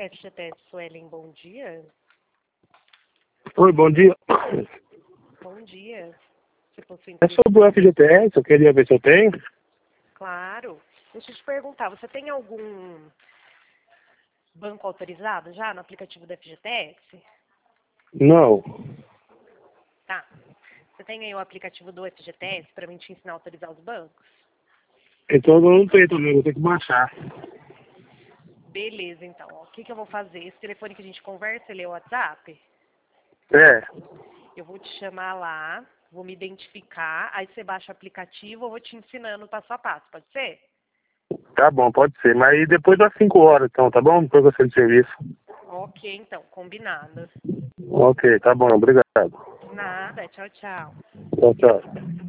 FGTS Suelen, bom dia. Oi, bom dia. Bom dia. Você possui É interesse? sobre o FGTS, eu queria ver se eu tenho. Claro. Deixa eu te perguntar, você tem algum banco autorizado já no aplicativo do FGTS? Não. Tá. Você tem aí o aplicativo do FGTS para mim te ensinar a autorizar os bancos? Então eu não tenho também, vou ter que baixar. Beleza, então. Ó, o que eu vou fazer? Esse telefone que a gente conversa, ele é o WhatsApp? É, Eu vou te chamar lá, vou me identificar, aí você baixa o aplicativo, eu vou te ensinando passo a passo, pode ser? tá bom, pode ser. Mas depois das 5 horas, então, tá bom? Depois você de serviço. Ok, então, combinado. Ok, tá bom, obrigado. Nada, tchau, tchau. Tchau, tchau.